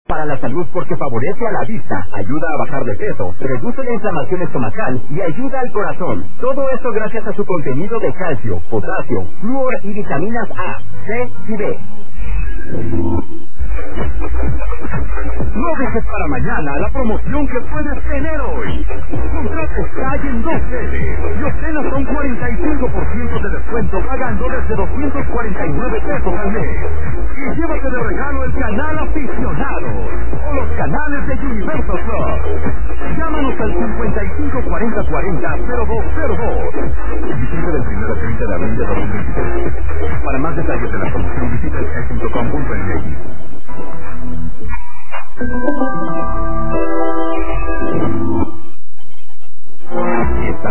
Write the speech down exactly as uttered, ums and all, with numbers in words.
Para la salud porque favorece a la vista, ayuda a bajar de peso, reduce la inflamación estomacal y ayuda al corazón. Todo esto gracias a su contenido de calcio, potasio, flúor y vitaminas A, C y B. No dejes para mañana la promoción que puedes tener hoy. Contrata Sky en dos veces y obtén hasta un cuarenta y cinco por ciento de descuento pagando desde doscientos cuarenta y nueve pesos al mes. Y llévate de regalo el canal Aficionado o los canales de Universal Plus. Llámanos al cincuenta y cinco cuarenta cuarenta cero dos cero dos. Visita del primero al treinta de abril de dos mil veintitrés. Para más detalles de la promoción visita el sky punto com punto m